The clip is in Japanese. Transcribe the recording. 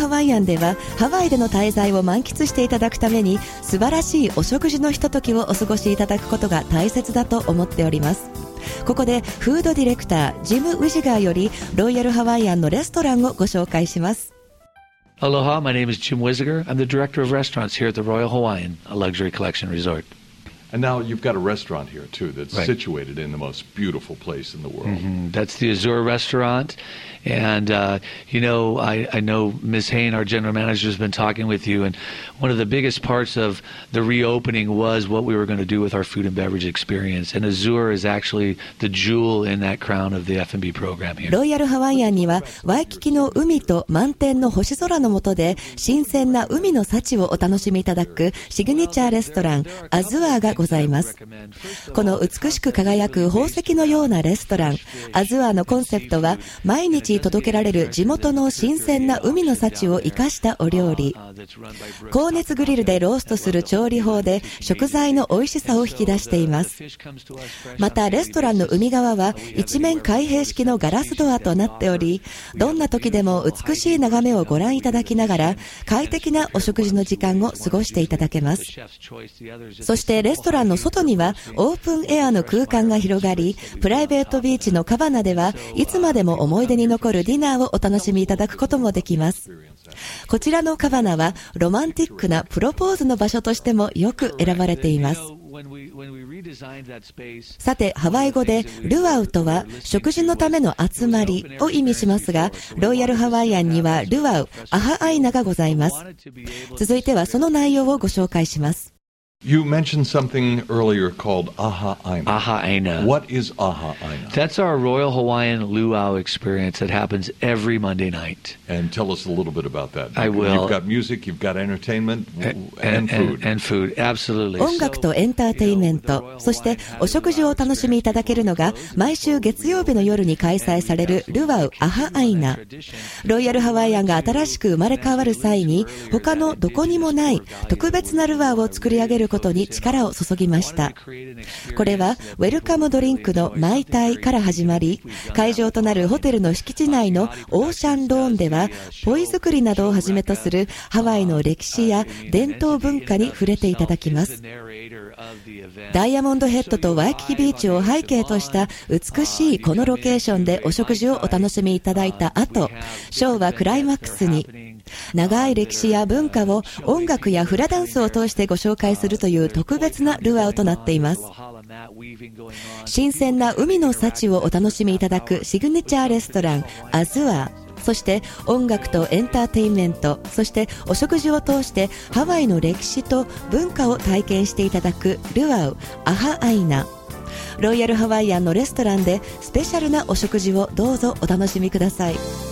ワイアンではハワイでの滞在を満喫していただくために素晴らしいお食事のひとときをお過ごしいただくことが大切だと思っております。ここでフードディレクタージム・ウジガーよりロイヤルハワイアンのレストランをご紹介します。 Aloha, my name is Jim Wisiger. I'm the director of restaurants here at the Royal Hawaiian, a luxury collection resort. And now you've got a restaurant here, too, that's situated in the most beautiful place in the world. That's the Azure restaurant. And, I know Ms. Hain, our general manager, has been talking with you. And one of the biggest parts of the reopening was what we were going to do with our food and beverage experience. And Azure is actually the jewel in that crown of the F&B program here. ロイヤルハワイアンにはワイキキの海と満天の星空の下で新鮮な海の幸をお楽しみいただくシグニチャーレストランアズアーがございます。この美しく輝く宝石のようなレストランアズアーのコンセプトは毎日届けられる地元の新鮮な海の幸を生かしたお料理。高熱グリルでローストする調理法で食材の美味しさを引き出しています。またレストランの海側は一面開閉式のガラスドアとなっており、どんな時でも美しい眺めをご覧いただきながら快適なお食事の時間を過ごしていただけます。そしてレストランの外にはオープンエアの空間が広がり、プライベートビーチのカバナではいつまでも思い出に残るディナーをお楽しみいただくこともできます。こちらのカバナはロマンティックなプロポーズの場所としてもよく選ばれています。さて、ハワイ語でルアウとは食事のための集まりを意味しますが、ロイヤルハワイアンにはルアウ、アハアイナがございます。続いてはその内容をご紹介します。 You mentioned something earlier called Aha Aina. Aha Aina. What is Aha Aina? That's our Royal Hawaiian luau experience that happens every Monday night. And tell us a little bit about that. I will. You've got music, you've got entertainment, and food. And food, absolutely. 音楽とエンターテインメント、そしてお食事をお楽しみいただけるのが毎週月曜日の夜に開催されるルアウアハアイナ。ロイヤルハワイアンが新しく生まれ変わる際に他のどこにもない特別なルアウを作り上げることに力を注ぎました。これはウェルカムドリンクのマイタイから始まり、会場となるホテルの敷地内のオーシャンローンではポイ作りなどをはじめとするハワイの歴史や伝統文化に触れていただきます。ダイヤモンドヘッドとワイキキビーチを背景とした美しいこのロケーションでお食事をお楽しみいただいた後、ショーはクライマックスに長い歴史や文化を音楽やフラダンスを通してご紹介するという特別なルアウとなっています。新鮮な海の幸をお楽しみいただくシグネチャーレストランアズアー、そして音楽とエンターテインメント、そしてお食事を通してハワイの歴史と文化を体験していただくルアウアハアイナ。ロイヤルハワイアンのレストランでスペシャルなお食事をどうぞお楽しみください。